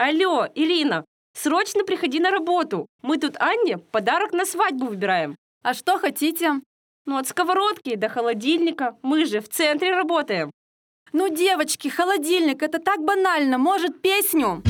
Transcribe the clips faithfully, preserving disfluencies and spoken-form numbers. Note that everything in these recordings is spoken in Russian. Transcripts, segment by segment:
Алло, Ирина, срочно приходи на работу. Мы тут Анне подарок на свадьбу выбираем. А что хотите? Ну, от сковородки до холодильника. Мы же в центре работаем. Ну, девочки, холодильник, это так банально. Может, песню?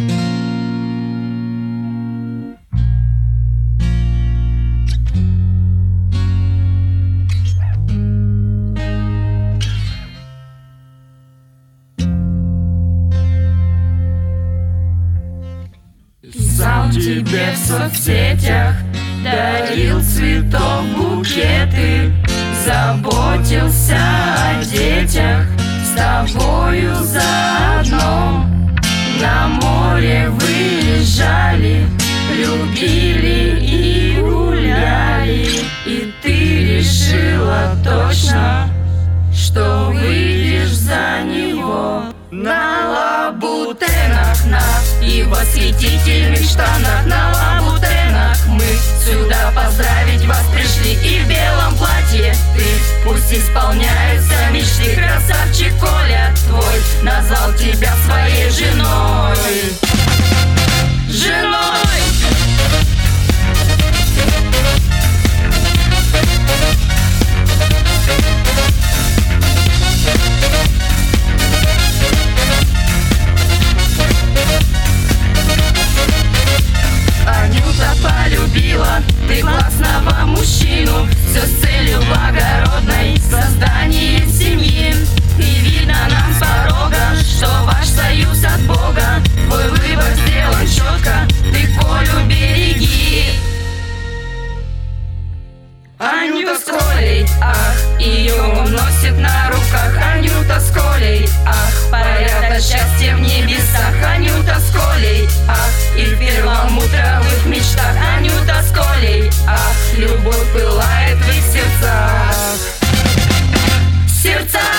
Сам тебе в соцсетях дарил цветов букеты, заботился о детях, с тобою заодно. На море выезжали, любили и гуляли, и ты решила точно, что выйдешь за него. На лабутенах, на и восхитительных штанах, на лабутенах мы сюда поздравить вас пришли. И в белом платье ты, пусть исполняются мечты. Красавчик Коля твой назвал тебя своей женой. Женой! Полюбила прекрасного мужчину, все с целью благородной, созданием семьи. И видно нам с порога, что ваш союз от Бога. Твой выбор сделан четко, ты Колю береги. Анюта с Колей, ах, ее носит на руках. Анюта с Колей, ах, парят от счастья в небесах. Анюта с Колей, ах, и в перламутровых мечтах. Анюта с Колей, ах, любовь пылает в их сердцах. Сердцах!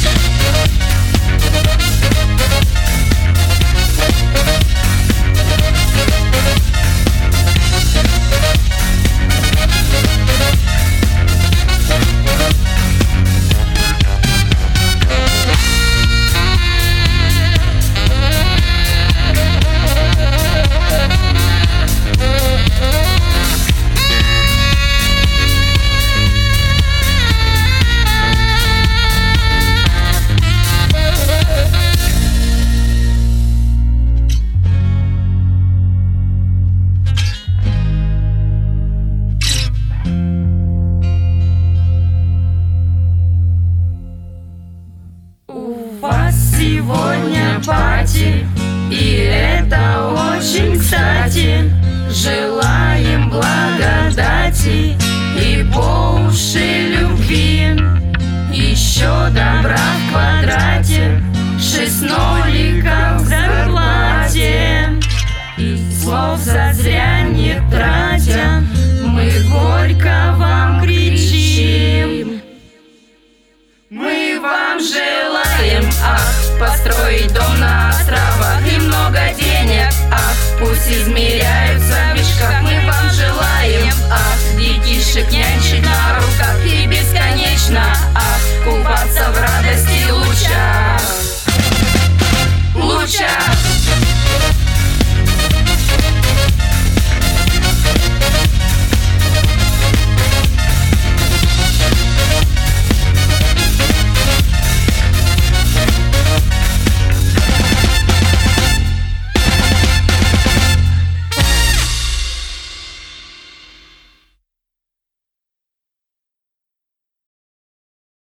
Сегодня пати, и это очень кстати. Желаем благодати и по уши любви. Еще добра в квадрате, шесть ноликов в зарплате, и слов зазря